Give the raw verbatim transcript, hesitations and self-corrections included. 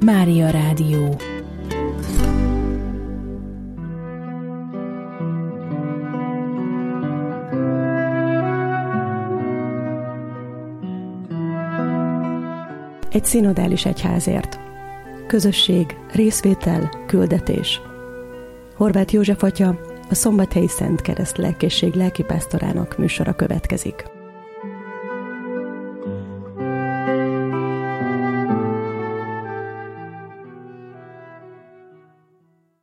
Mária Rádió. Egy szinodális egyházért. Közösség, részvétel, küldetés. Horváth József atya, a Szombathelyi Szent Kereszt Lelkészség lelkipásztorának műsora következik.